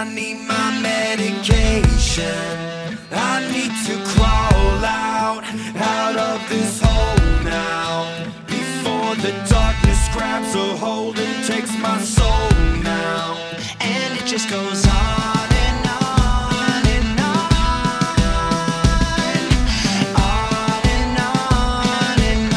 I need my medication. I need to crawl out of this hole now, before the darkness grabs a hold and takes my soul now. And it just goes on and on and on, on and on and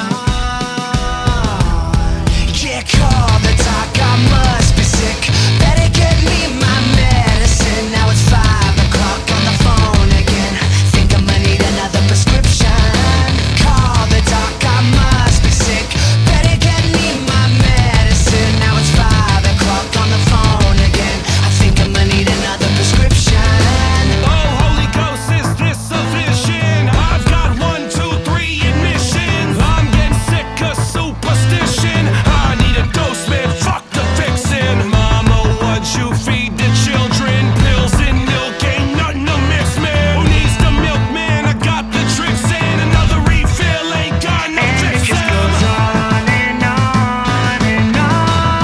on. Yeah, call the doc, I must be sick. Better get me my medicine. Now it's 5 o'clock on the phone again. Think I'ma need another prescription. Call the doc, I must be sick. Better get me my medicine. Now it's 5 o'clock on the phone again. I think I'ma need another prescription. Oh, Holy Ghost, is this a vision? I've got 1, 2, 3 admissions. I'm getting sick of superstition. I need a dose, man, fuck the fixin'. Mama, what you feed the children? Pills and milk, ain't nothing to mix, man. Who needs the milk, man? I got the tricks in. Another refill, ain't got no fixin'. On and on and on,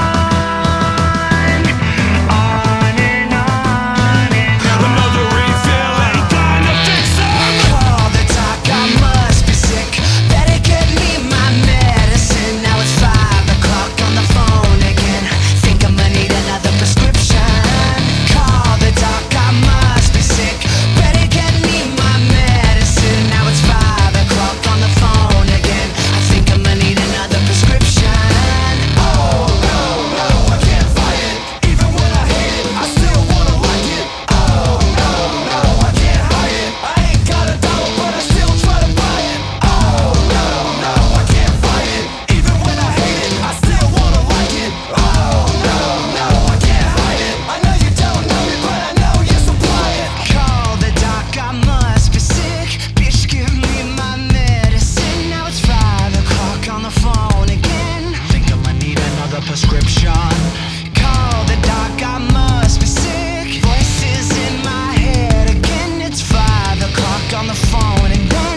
on and on and on. Another refill, ain't got no fixin'. Call the doc, I must be sick. Better get me my medicine. Now it's 5 o'clock on the phone again. Think I'ma need another prescription. Call the doc, I must be sick. Better get me my medicine. Now it's 5 o'clock on the phone again. I think I'ma need another prescription. Oh no, no, I can't fight it. Even when I hate it, I still wanna like it. Oh no, no, I can't hide it. I ain't got a dollar, but I still try to buy it. Oh no, no, I can't fight it. Even when I hate it, I still wanna like it. Oh no, no, I can't hide it. I know you don't know me, but I know you supply it. Call the doc, I must be sick. Bitch, give me my medicine. Now it's 5 o'clock on the phone again. Think I'ma need another prescription. Call the doc, I must be sick. Voices in my head again. It's 5 o'clock on the phone again.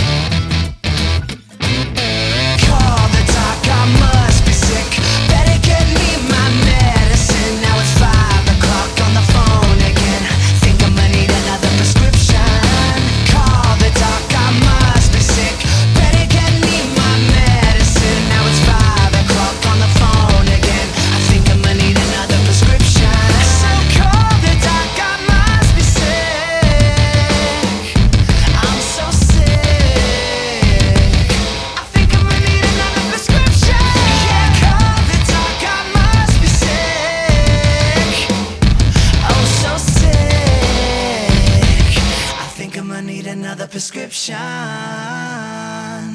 Call the doc, I must be sick. Better get me my medicine. Now it's 5 o'clock on the phone again. Think I'ma need another prescription. Call the doc, I must be sick. Better get me my medicine. Now it's 5 o'clock on the phone again. I think I'ma need another prescription. So call the doc, I must be sick. I'm so sick. I think I'ma need another prescription. Yeah, call the doc, I must be sick. Oh, so sick. I think I'ma need another prescription.